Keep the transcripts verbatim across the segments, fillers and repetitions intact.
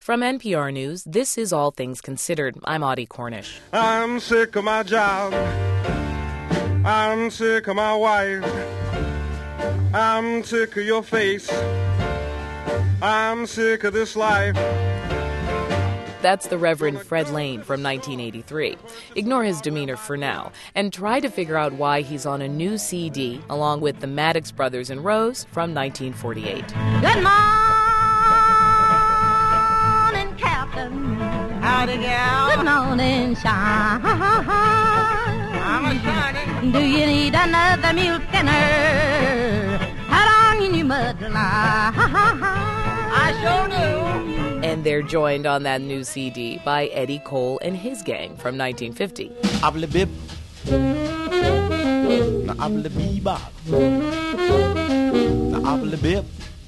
From N P R News, this is All Things Considered. I'm Audie Cornish. I'm sick of my job. I'm sick of my wife. I'm sick of your face. I'm sick of this life. That's the Reverend Fred Lane from nineteen eighty-three. Ignore his demeanor for now and try to figure out why he's on a new C D along with the Maddox Brothers and Rose from nineteen forty-eight. Good morning, Captain. Howdy, gal. Good morning, Sean. I'm a shining. Do you need another milk dinner? How long you mud lie? I sure do. And they're joined on that new C D by Eddie Cole and his gang from nineteen fifty. Abla bib. Na abla bebop. Na abla bib.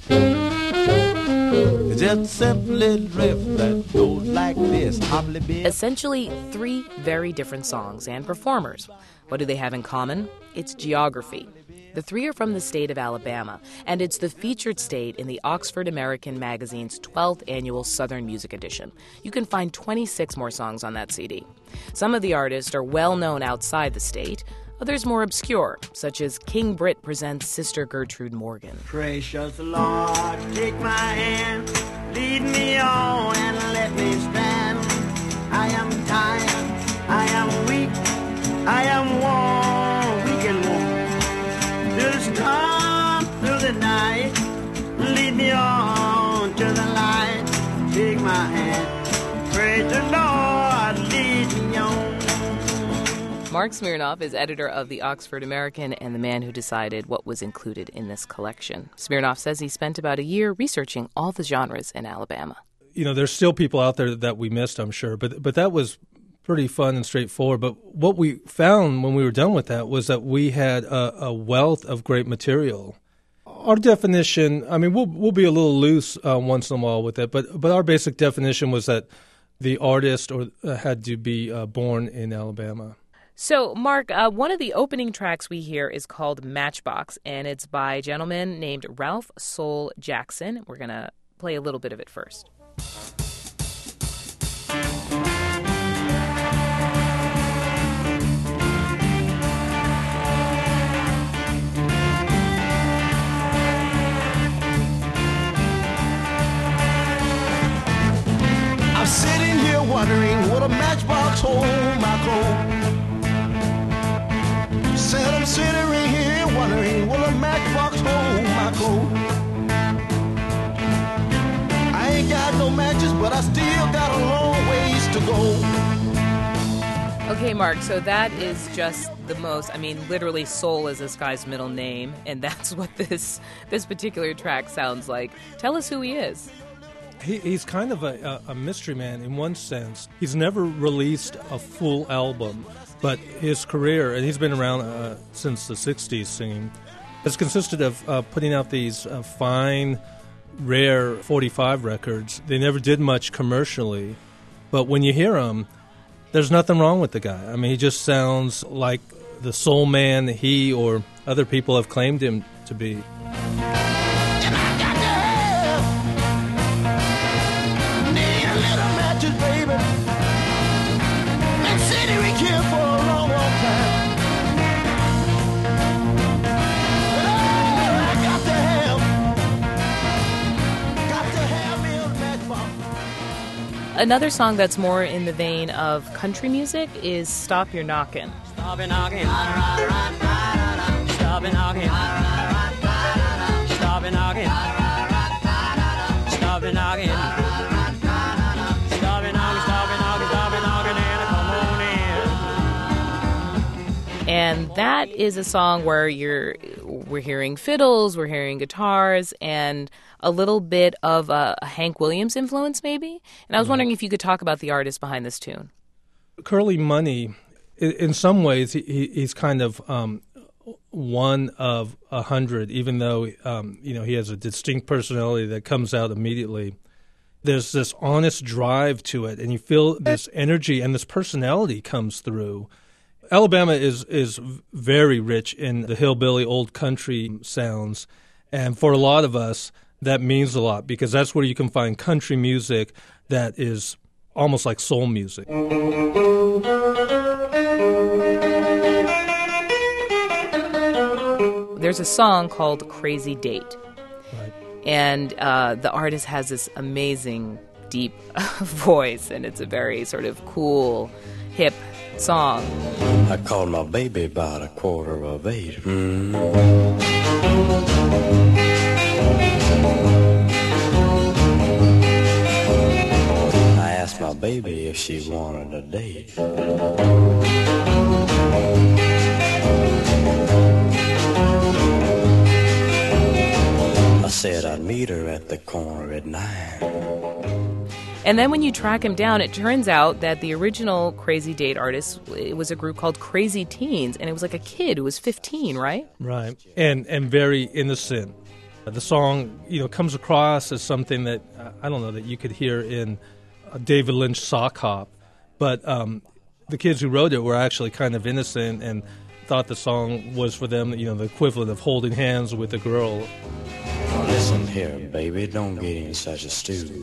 It's just a simple little riff that goes like this. Abla bib. Essentially, three very different songs and performers. What do they have in common? It's geography. The three are from the state of Alabama, and it's the featured state in the Oxford American magazine's twelfth annual Southern Music Edition. You can find twenty-six more songs on that C D. Some of the artists are well-known outside the state, others more obscure, such as King Britt presents Sister Gertrude Morgan. Precious Lord, take my hand, lead me on and let me stand. I am tired, I am weak, I am worn, weak and worn. Till the storm, through the night, lead me on to the light. Take my hand, pray the Lord, lead me on. Mark Smirnoff is editor of the Oxford American and the man who decided what was included in this collection. Smirnoff says he spent about a year researching all the genres in Alabama. You know, there's still people out there that we missed, I'm sure, but but that was pretty fun and straightforward. But what we found when we were done with that was that we had a, a wealth of great material. Our definition, I mean, we'll we'll be a little loose uh, once in a while with it, but but our basic definition was that the artist or uh, had to be uh, born in Alabama. So, Mark, uh, one of the opening tracks we hear is called Matchbox, and it's by a gentleman named Ralph Soul Jackson. We're going to play a little bit of it first. I'm sitting here wondering what a matchbox hold my clothes. Said I'm sitting here wondering will a matchbox hold my clothes. I ain't got no matches, but I still got a long ways to go. Okay, Mark, so that is just the most, I mean, literally Soul is this guy's middle name, and that's what this this particular track sounds like. Tell us who he is. He, he's kind of a, a mystery man in one sense. He's never released a full album, but his career, and he's been around uh, since the sixties singing, has consisted of uh, putting out these uh, fine, rare forty-five records. They never did much commercially, but when you hear them, there's nothing wrong with the guy. I mean, he just sounds like the soul man he or other people have claimed him to be. Another song that's more in the vein of country music is Stop Your Knockin'. Stop your knocking. Stop your knocking. Stop your knocking. Stop your knocking. Stop your knocking. Stop your knocking. Stop your knocking and come on in. And that is a song where you're we're hearing fiddles, we're hearing guitars, and a little bit of a, a Hank Williams influence, maybe. And I was wondering if you could talk about the artist behind this tune. Curly Money, in, in some ways, he, he's kind of um, one of a hundred, even though um, you know he has a distinct personality that comes out immediately. There's this honest drive to it, and you feel this energy and this personality comes through. Alabama is is very rich in the hillbilly old country sounds, and for a lot of us, that means a lot because that's where you can find country music that is almost like soul music. There's a song called Crazy Date. Right. And uh, the artist has this amazing, deep voice, and it's a very sort of cool, hip song. I called my baby about a quarter of eight. Mm. I asked my baby if she wanted a date. I said I'd meet her at the corner at nine. And then when you track him down, it turns out that the original Crazy Date artist, it was a group called Crazy Teens, and it was like a kid who was fifteen, right? Right, and and very innocent. The song, you know, comes across as something that, uh, I don't know, that you could hear in a David Lynch sock hop, but um, the kids who wrote it were actually kind of innocent and thought the song was for them, you know, the equivalent of holding hands with a girl. Oh, listen here, baby, don't get in such a stew.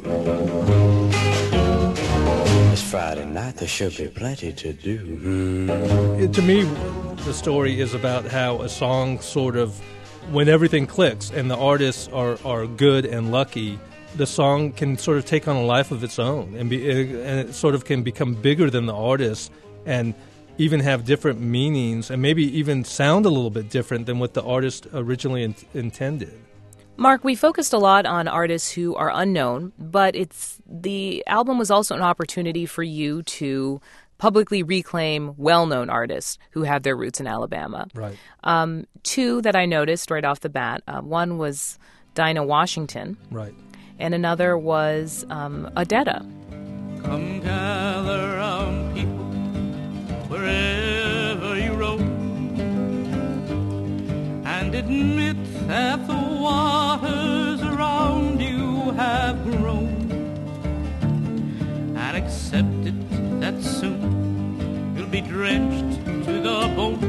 It's Friday night, there should be plenty to do. Mm. It, to me, the story is about how a song sort of, when everything clicks and the artists are, are good and lucky, the song can sort of take on a life of its own and be, and it sort of can become bigger than the artist and even have different meanings and maybe even sound a little bit different than what the artist originally in- intended. Mark, we focused a lot on artists who are unknown, but it's the album was also an opportunity for you to publicly reclaim well-known artists who have their roots in Alabama. Right. Um, two that I noticed right off the bat. Uh, one was Dinah Washington. Right. And another was um, Odetta. Come gather round, people, wherever you roam, and admit that the waters around you have grown, and accept it that soon you'll be drenched to the bone.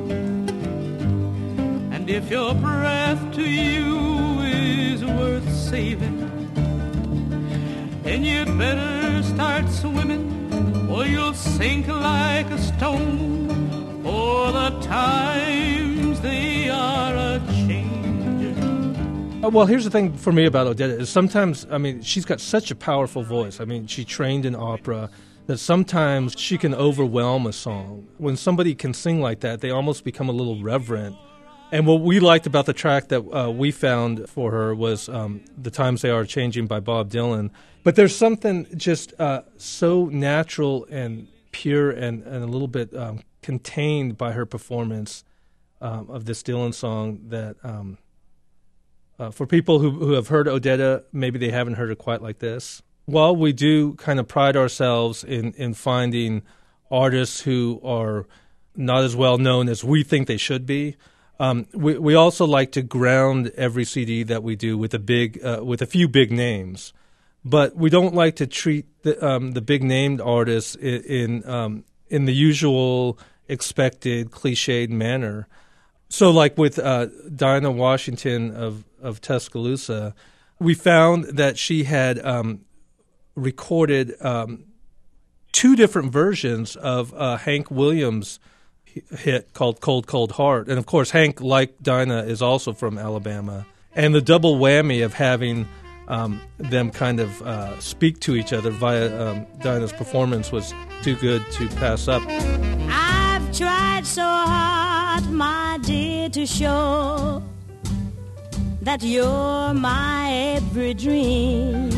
And if your breath to you is worth saving, then you'd better start swimming, or you'll sink like a stone, for the times they are a-changing. Uh, well, here's the thing for me about Odetta is sometimes, I mean, she's got such a powerful voice. I mean, she trained in opera that sometimes she can overwhelm a song. When somebody can sing like that, they almost become a little reverent. And what we liked about the track that uh, we found for her was um, The Times They Are Changing by Bob Dylan. But there's something just uh, so natural and pure and, and a little bit um, contained by her performance um, of this Dylan song that um, uh, for people who, who have heard Odetta, maybe they haven't heard it quite like this. While we do kind of pride ourselves in, in finding artists who are not as well known as we think they should be, Um, we we also like to ground every C D that we do with a big uh, with a few big names, but we don't like to treat the um, the big named artists in in, um, in the usual expected cliched manner. So, like with uh, Dinah Washington of of Tuscaloosa, we found that she had um, recorded um, two different versions of uh, Hank Williams' hit called Cold, Cold Heart. And, of course, Hank, like Dinah, is also from Alabama. And the double whammy of having um, them kind of uh, speak to each other via um, Dinah's performance was too good to pass up. I've tried so hard, my dear, to show that you're my every dream.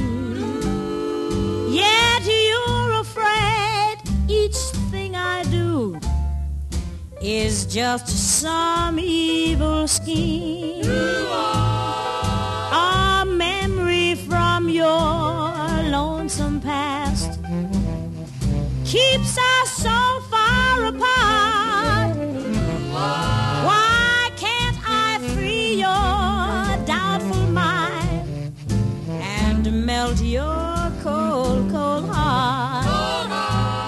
Yet you're afraid each thing I do is just some evil scheme. A memory from your lonesome past keeps us so far apart. Why can't I free your doubtful mind and melt your cold, cold heart?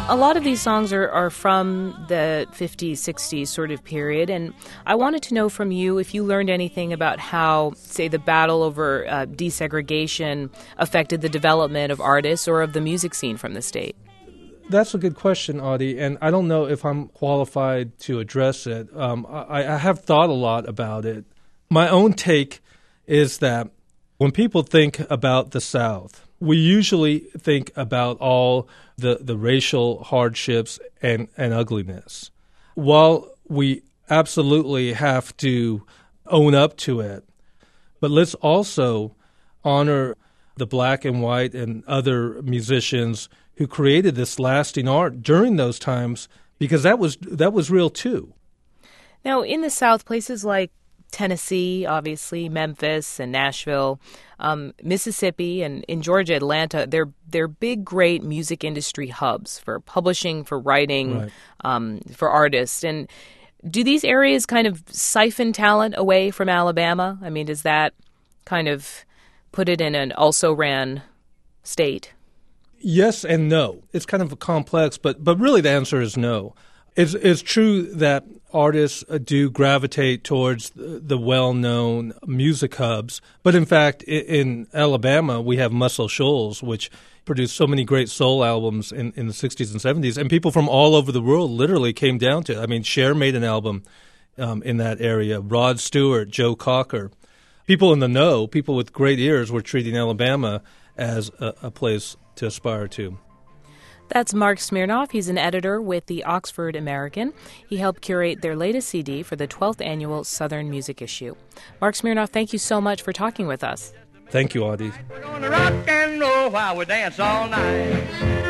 A lot of these songs are, are from the fifties, sixties sort of period, and I wanted to know from you if you learned anything about how, say, the battle over uh, desegregation affected the development of artists or of the music scene from the state. That's a good question, Audie, and I don't know if I'm qualified to address it. Um, I, I have thought a lot about it. My own take is that when people think about the South, we usually think about all the, the racial hardships and, and ugliness. While we absolutely have to own up to it, but let's also honor the black and white and other musicians who created this lasting art during those times, because that was that was real too. Now, in the South, places like Tennessee, obviously, Memphis and Nashville, um, Mississippi, and in Georgia, Atlanta, they're they're big, great music industry hubs for publishing, for writing, right. um, for artists. And do these areas kind of siphon talent away from Alabama? I mean, does that kind of put it in an also-ran state? Yes and no. It's kind of complex, but but really the answer is no. It's, it's true that artists do gravitate towards the well-known music hubs, but in fact, in Alabama, we have Muscle Shoals, which produced so many great soul albums in, in the sixties and seventies, and people from all over the world literally came down to it. I mean, Cher made an album um, in that area, Rod Stewart, Joe Cocker. People in the know, people with great ears, were treating Alabama as a, a place to aspire to. That's Mark Smirnoff. He's an editor with the Oxford American. He helped curate their latest C D for the twelfth annual Southern Music Issue. Mark Smirnoff, thank you so much for talking with us. Thank you, Audie. We're gonna rock and roll while we dance all night.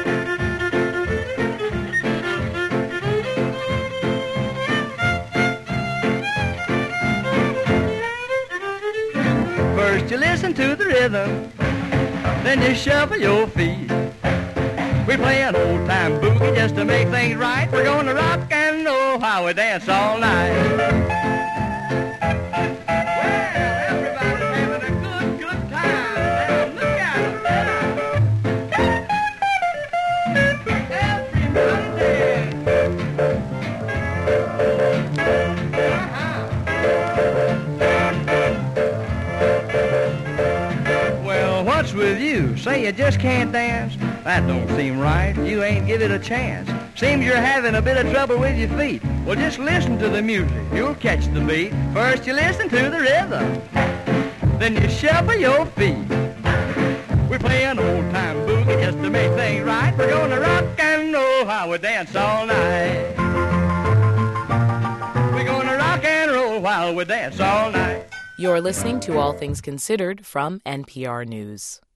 First you listen to the rhythm, then you shuffle your feet. We play an old-time boogie just to make things right. We're gonna rock and roll while we dance all night. Well, everybody's having a good, good time. Now look at them. Uh-huh. Well, what's with you? Say you just can't dance? That don't seem right. You ain't give it a chance. Seems you're having a bit of trouble with your feet. Well, just listen to the music. You'll catch the beat. First you listen to the rhythm. Then you shuffle your feet. We play an old-time boogie just to make things right. We're gonna rock and roll while we dance all night. We're gonna rock and roll while we dance all night. You're listening to All Things Considered from N P R News.